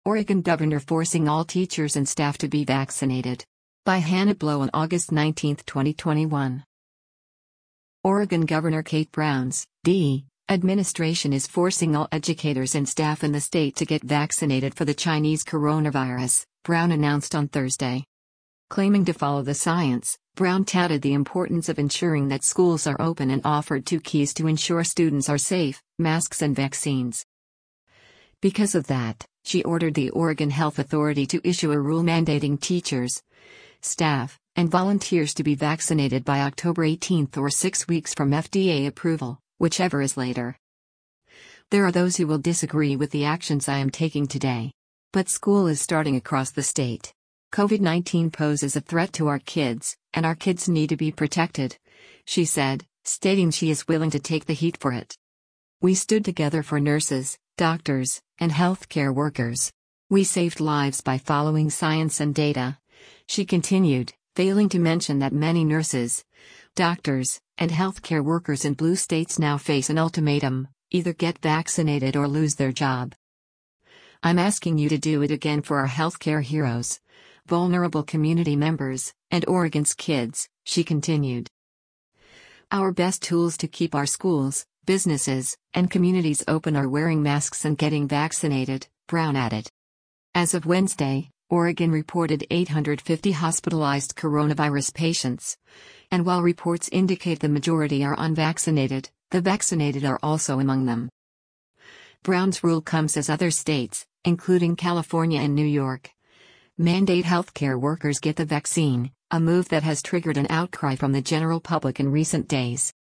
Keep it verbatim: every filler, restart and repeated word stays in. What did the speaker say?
Oregon governor forcing all teachers and staff to be vaccinated. By Hannah Blow on August nineteenth, twenty twenty-one. Oregon Governor Kate Brown's D. administration is forcing all educators and staff in the state to get vaccinated for the Chinese coronavirus, Brown announced on Thursday. Claiming to follow the science, Brown touted the importance of ensuring that schools are open and offered two keys to ensure students are safe: masks and vaccines. Because of that, she ordered the Oregon Health Authority to issue a rule mandating teachers, staff, and volunteers to be vaccinated by October eighteenth or six weeks from F D A approval, whichever is later. There are those who will disagree with the actions I am taking today. But school is starting across the state. COVID nineteen poses a threat to our kids, and our kids need to be protected, she said, stating she is willing to take the heat for it. We stood together for nurses, doctors, and healthcare workers. We saved lives by following science and data, she continued, failing to mention that many nurses, doctors, and healthcare workers in blue states now face an ultimatum: either get vaccinated or lose their job. I'm asking you to do it again for our healthcare heroes, vulnerable community members, and Oregon's kids, she continued. Our best tools to keep our schools, businesses, and communities open are wearing masks and getting vaccinated, Brown added. As of Wednesday, Oregon reported eight hundred fifty hospitalized coronavirus patients. And while reports indicate the majority are unvaccinated, the vaccinated are also among them. Brown's rule comes as other states, including California and New York, mandate healthcare workers get the vaccine, a move that has triggered an outcry from the general public in recent days.